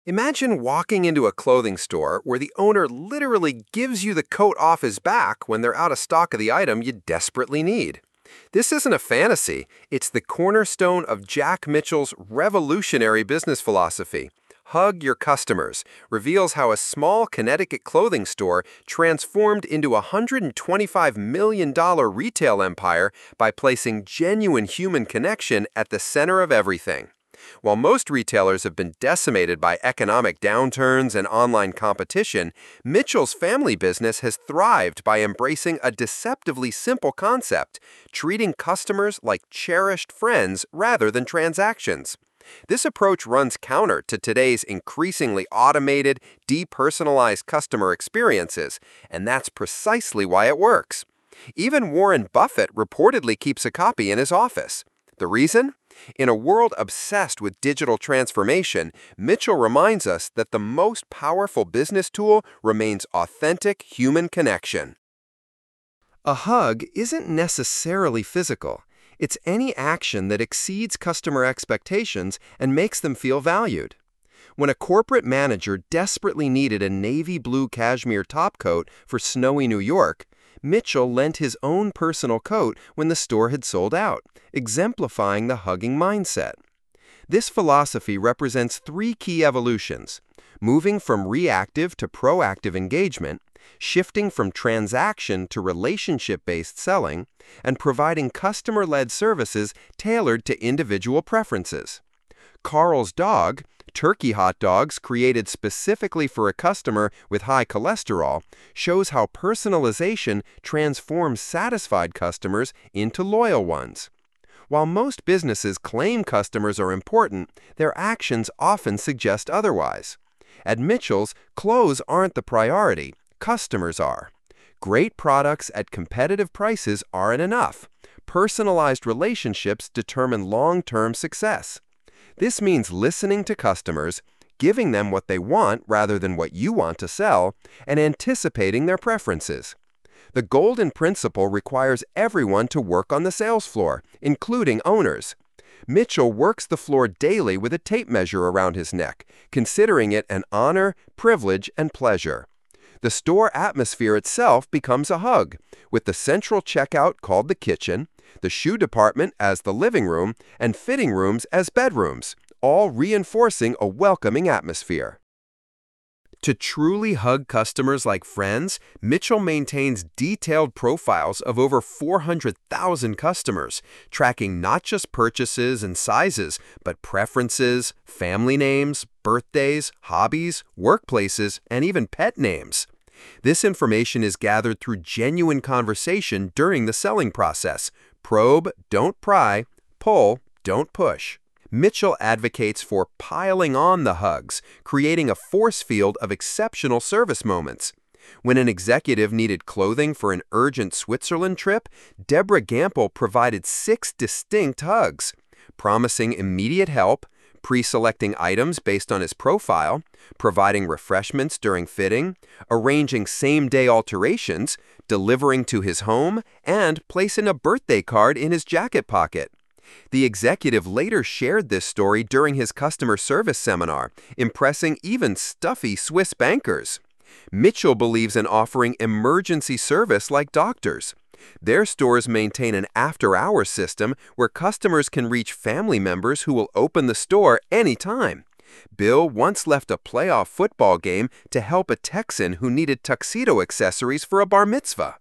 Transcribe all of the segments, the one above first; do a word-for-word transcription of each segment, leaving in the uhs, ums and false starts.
Imagine walking into a clothing store where the owner literally gives you the coat off his back when they're out of stock of the item you desperately need. This isn't a fantasy, it's the cornerstone of Jack Mitchell's revolutionary business philosophy. Hug Your Customers reveals how a small Connecticut clothing store transformed into a one hundred twenty-five million dollars retail empire by placing genuine human connection at the center of everything. While most retailers have been decimated by economic downturns and online competition, Mitchell's family business has thrived by embracing a deceptively simple concept, treating customers like cherished friends rather than transactions. This approach runs counter to today's increasingly automated, depersonalized customer experiences, and that's precisely why it works. Even Warren Buffett reportedly keeps a copy in his office. The reason? In a world obsessed with digital transformation, Mitchell reminds us that the most powerful business tool remains authentic human connection. A hug isn't necessarily physical. It's any action that exceeds customer expectations and makes them feel valued. When a corporate manager desperately needed a navy blue cashmere topcoat for snowy New York, Mitchell lent his own personal coat when the store had sold out, exemplifying the hugging mindset. This philosophy represents three key evolutions: moving from reactive to proactive engagement, shifting from transaction to relationship-based selling, and providing customer-led services tailored to individual preferences. Carl's dog, turkey hot dogs created specifically for a customer with high cholesterol, shows how personalization transforms satisfied customers into loyal ones. While most businesses claim customers are important, their actions often suggest otherwise. At Mitchell's, clothes aren't the priority, customers are. Great products at competitive prices aren't enough. Personalized relationships determine long-term success. This means listening to customers, giving them what they want rather than what you want to sell, and anticipating their preferences. The golden principle requires everyone to work on the sales floor, including owners. Mitchell works the floor daily with a tape measure around his neck, considering it an honor, privilege, and pleasure. The store atmosphere itself becomes a hug, with the central checkout called the kitchen, the shoe department as the living room, and fitting rooms as bedrooms, all reinforcing a welcoming atmosphere. To truly hug customers like friends, Mitchell maintains detailed profiles of over four hundred thousand customers, tracking not just purchases and sizes, but preferences, family names, birthdays, hobbies, workplaces, and even pet names. This information is gathered through genuine conversation during the selling process. Probe, don't pry. Pull, don't push. Mitchell advocates for piling on the hugs, creating a force field of exceptional service moments. When an executive needed clothing for an urgent Switzerland trip, Deborah Gample provided six distinct hugs, promising immediate help, pre-selecting items based on his profile, providing refreshments during fitting, arranging same-day alterations, delivering to his home, and placing a birthday card in his jacket pocket. The executive later shared this story during his customer service seminar, impressing even stuffy Swiss bankers. Mitchell believes in offering emergency service like doctors. Their stores maintain an after-hours system where customers can reach family members who will open the store anytime. Bill once left a playoff football game to help a Texan who needed tuxedo accessories for a bar mitzvah.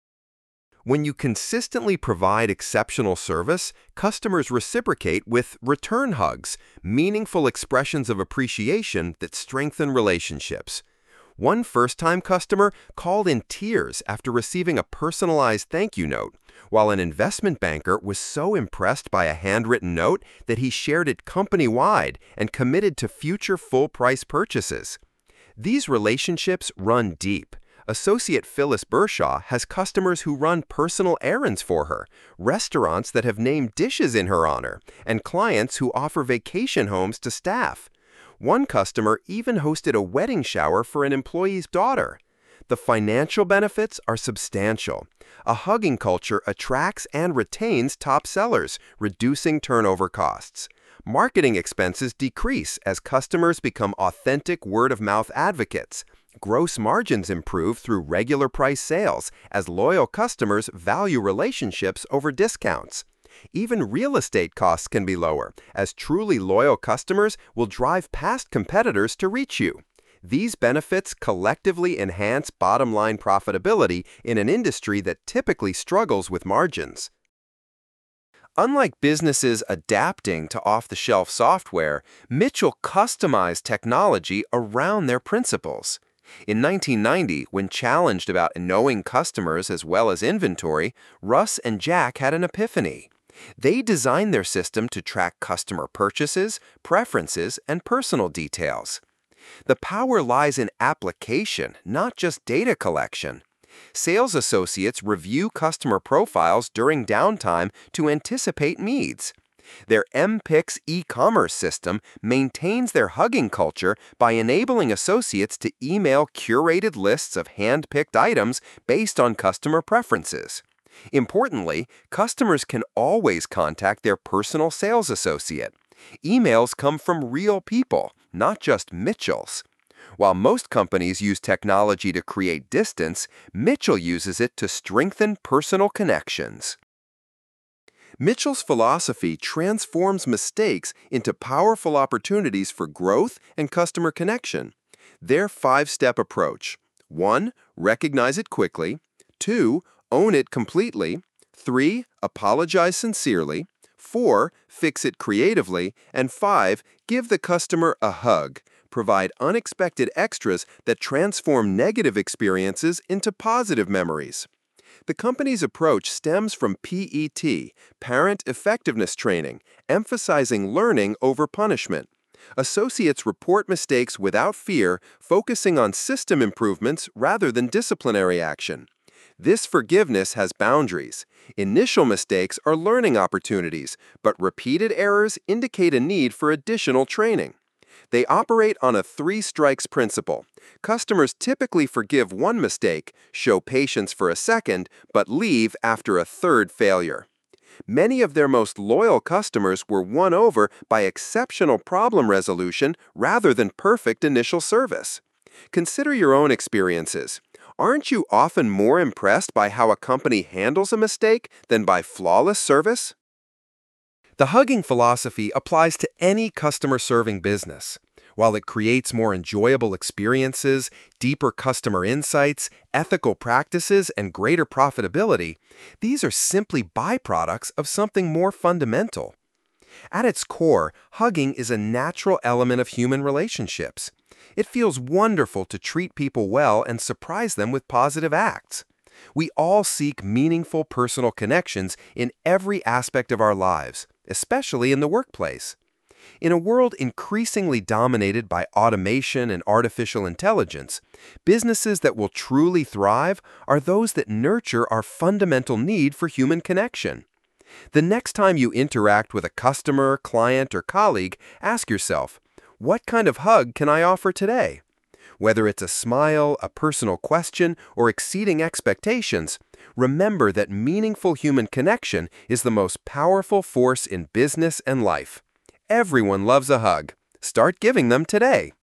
When you consistently provide exceptional service, customers reciprocate with return hugs, meaningful expressions of appreciation that strengthen relationships. One first-time customer called in tears after receiving a personalized thank you note, while an investment banker was so impressed by a handwritten note that he shared it company-wide and committed to future full-price purchases. These relationships run deep. Associate Phyllis Bershaw has customers who run personal errands for her, restaurants that have named dishes in her honor, and clients who offer vacation homes to staff. One customer even hosted a wedding shower for an employee's daughter. The financial benefits are substantial. A hugging culture attracts and retains top sellers, reducing turnover costs. Marketing expenses decrease as customers become authentic word-of-mouth advocates. Gross margins improve through regular price sales as loyal customers value relationships over discounts. Even real estate costs can be lower, as truly loyal customers will drive past competitors to reach you. These benefits collectively enhance bottom-line profitability in an industry that typically struggles with margins. Unlike businesses adapting to off-the-shelf software, Mitchell customized technology around their principles. In nineteen ninety, when challenged about knowing customers as well as inventory, Russ and Jack had an epiphany. They designed their system to track customer purchases, preferences, and personal details. The power lies in application, not just data collection. Sales associates review customer profiles during downtime to anticipate needs. Their M P I X e-commerce system maintains their hugging culture by enabling associates to email curated lists of hand-picked items based on customer preferences. Importantly, customers can always contact their personal sales associate. Emails come from real people, not just Mitchells. While most companies use technology to create distance, Mitchell uses it to strengthen personal connections. Mitchell's philosophy transforms mistakes into powerful opportunities for growth and customer connection. Their five-step approach: one. Recognize it quickly. two. Own it completely. three. Apologize sincerely. four. Fix it creatively. And five. Give the customer a hug. Provide unexpected extras that transform negative experiences into positive memories. The company's approach stems from P E T, Parent Effectiveness Training, emphasizing learning over punishment. Associates report mistakes without fear, focusing on system improvements rather than disciplinary action. This forgiveness has boundaries. Initial mistakes are learning opportunities, but repeated errors indicate a need for additional training. They operate on a three strikes principle. Customers typically forgive one mistake, show patience for a second, but leave after a third failure. Many of their most loyal customers were won over by exceptional problem resolution rather than perfect initial service. Consider your own experiences. Aren't you often more impressed by how a company handles a mistake than by flawless service? The hugging philosophy applies to any customer-serving business. While it creates more enjoyable experiences, deeper customer insights, ethical practices, and greater profitability, these are simply byproducts of something more fundamental. At its core, hugging is a natural element of human relationships. It feels wonderful to treat people well and surprise them with positive acts. We all seek meaningful personal connections in every aspect of our lives, especially in the workplace. In a world increasingly dominated by automation and artificial intelligence, businesses that will truly thrive are those that nurture our fundamental need for human connection. The next time you interact with a customer, client, or colleague, ask yourself, what kind of hug can I offer today? Whether it's a smile, a personal question, or exceeding expectations, remember that meaningful human connection is the most powerful force in business and life. Everyone loves a hug. Start giving them today.